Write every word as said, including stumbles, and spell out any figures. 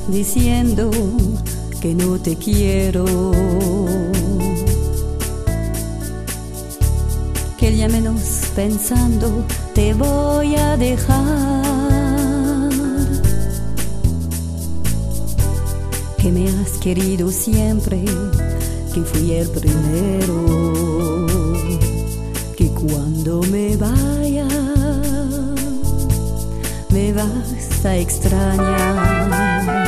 diciendo que no te quiero, que ya menos pensando te voy a dejar, que me has querido siempre, que fui el primero, que cuando me vaya me vas a extrañar.